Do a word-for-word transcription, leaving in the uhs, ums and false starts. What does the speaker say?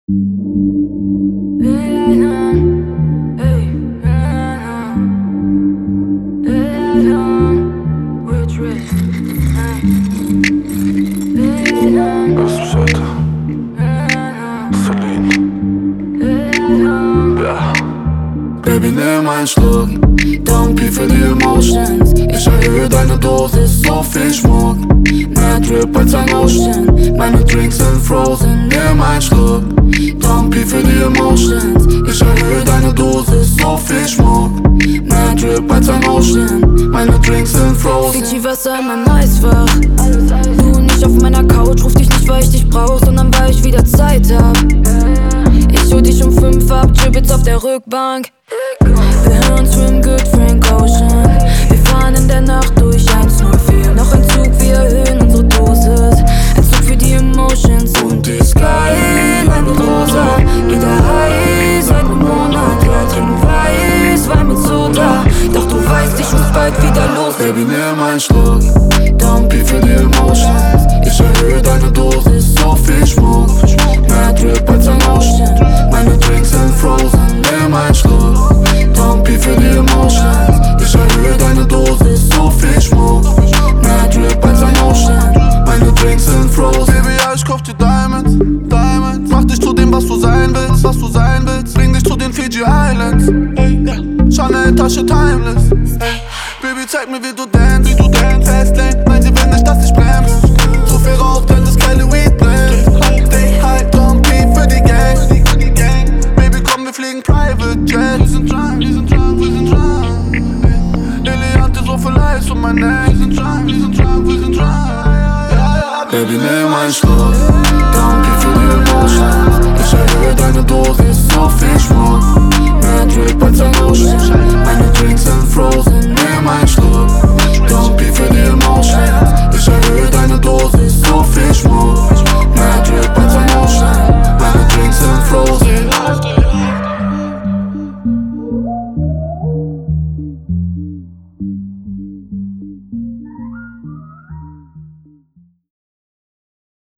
Baby, nimm einen Schluck, don't pee für die Emotions. Ich erhöhe deine Dosis, so viel Schmuck, mehr Drip als ein Ocean. Meine Drinks sind frozen, nimm einen Schluck, don't pee für die Emotions. Ich erhöhe deine Dosis, so viel Schmuck, mehr Drip als ein Ocean. Meine Drinks sind frozen. Fiji-Wasser in meinem Eisfach. Du nicht auf meiner Couch, ruf dich nicht, weil ich dich brauch, sondern weil ich wieder Zeit hab. Ich hol dich um fünf ab, Chibbits auf der Rückbank. Wir hören Swim Good, Frank Ocean. Wir fahren in der Nacht durch eins null vier. Noch ein Zug, wir erhöhen unsere Dosis. Ein Zug für die Emotions. Und die Sky bleibt rosa. Jeder high seit einem Monat. Ja, trinken weiß, Wein mit Soda. Doch du weißt, ich muss bald wieder los. Baby, nimm einen Schluck, don't pee für die Emotions. Ich erhöhe deine Dosis, so viel Schmuck, mehr Drip als ein Ocean. Meine Drinks sind frozen, nimm einen Schluck, don't pee für die Emotions. Ich erhöhe deine Dosis, so viel Schmuck, mehr Drip als ein Ocean. Meine Drinks sind frozen. Baby, ja, ich kauf dir Diamonds, Diamonds. Mach dich zu dem, was du sein willst, was du sein willst. Bring dich zu den Fiji Islands, Chanel Tasche timeless. Baby, zeig mir, wie du dance, wie du dance. Fastlane, nein, sie will nicht, dass ich bremse. Zu viel Rauch, denn das Kelly Weed blendet. Stay high, don't pee für die Gang. Baby, komm, wir fliegen Private Jet. Wir sind drunk, wir sind drunk, wir sind drunk. Liliante so viel Eis um mein Neck. Wir sind drunk, wir sind drunk, wir sind drunk. Baby, nimm einen Schluck,